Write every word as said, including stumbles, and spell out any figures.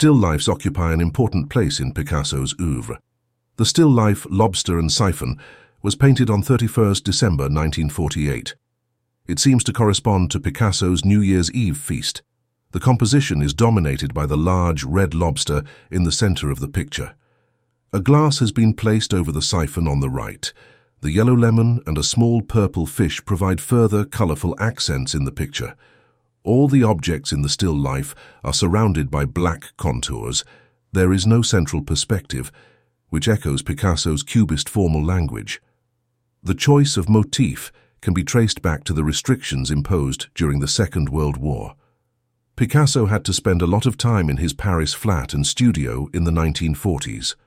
Still lifes occupy an important place in Picasso's oeuvre. The still life Lobster and Siphon was painted on thirty-first December nineteen forty-eight. It seems to correspond to Picasso's New Year's Eve feast. The composition is dominated by the large red lobster in the center of the picture. A glass has been placed over the siphon on the right. The yellow lemon and a small purple fish provide further colorful accents in the picture. All the objects in the still life are surrounded by black contours. There is no central perspective, which echoes Picasso's Cubist formal language. The choice of motif can be traced back to the restrictions imposed during the Second World War. Picasso had to spend a lot of time in his Paris flat and studio in the nineteen forties.